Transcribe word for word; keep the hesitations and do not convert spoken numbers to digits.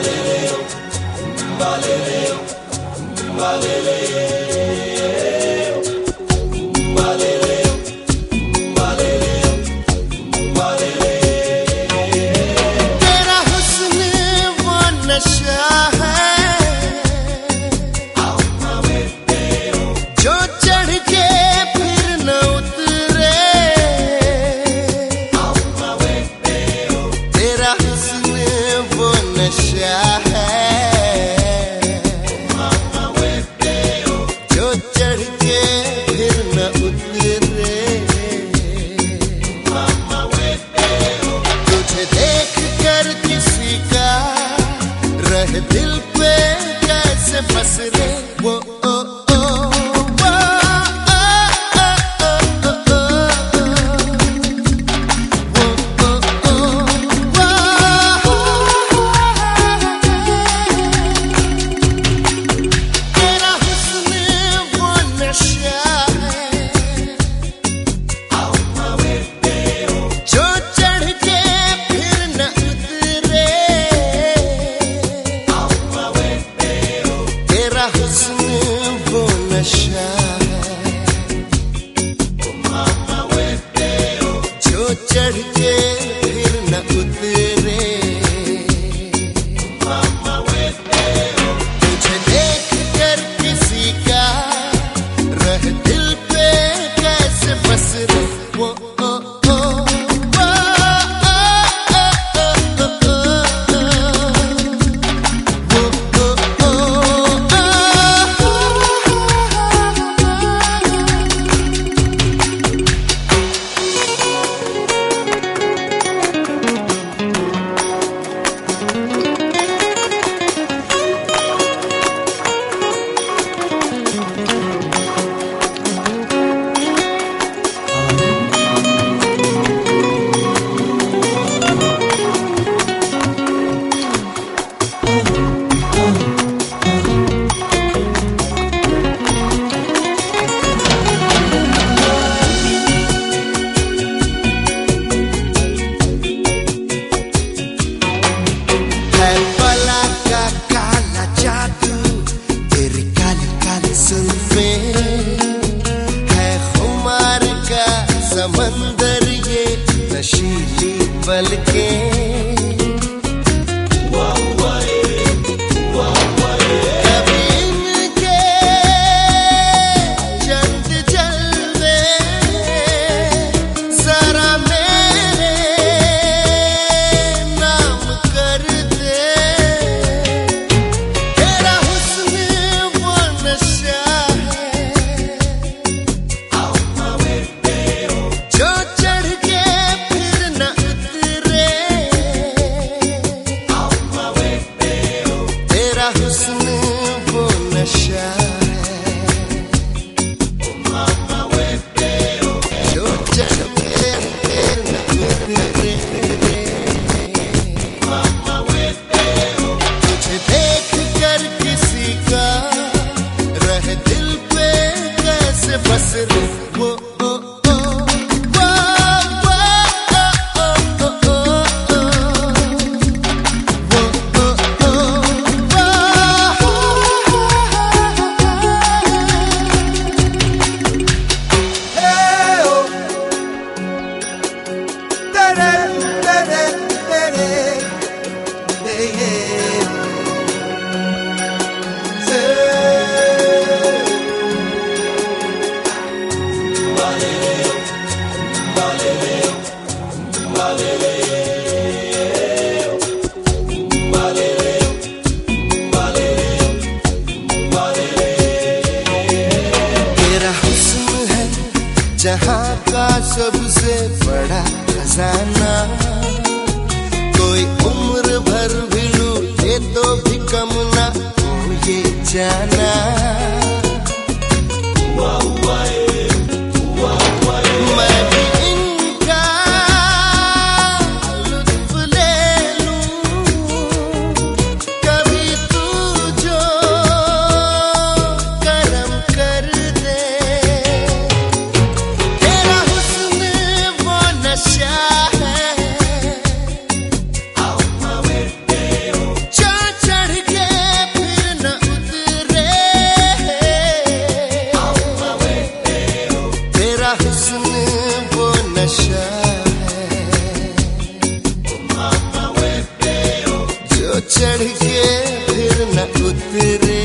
दिल पे कैसे बस रे वो ओ, ओ, वो, ओ, ओ, ओ, ओ, वो, ओ, ओ, तेरा हुस्न वो नशा है जो चढ़ के फिर न उतरे। तेरा हुस्न वो नशा है जो चढ़ के फिर न उतरे। तुझे देख कर किसी का रह दिल पे कैसे बस रे वो ओ, ओ, वो, ओ, ओ, ओ, ओ, वो, ओ, ओ, है पला का काला जादू तेरी काली काली जुल्फें, है खुमार का समंदर ये नशीली पलकें। कभी इनके चंद जलवे जरा मेरे नाम कर दे। तेरा हुस्न वो नशा है जो चढ़ के फिर न उतरे। तेरा हुस्न वो नशा है जो चढ़ के फिर न उतरे। तुझे देख कर किसी का रह दिल पे कैसे बस रे वो ओ, ओ, वो, वो, ओ, ओ, ओ, ओ, वो, ओ, ओ, वो। Hey, oh, tere, tere, tere, yeah, yeah. तेरा हुस्न है जहाँ का सबसे बड़ा खजाना, कोई उम्र भर भी लूटे तो भी कम ना हो ये जाना। मैं भी इनका लुत्फ ले लूं, कभी तू जो करम कर दे। तेरा हुस्न वो नशा है जो चढ़ के फिर न उतरे।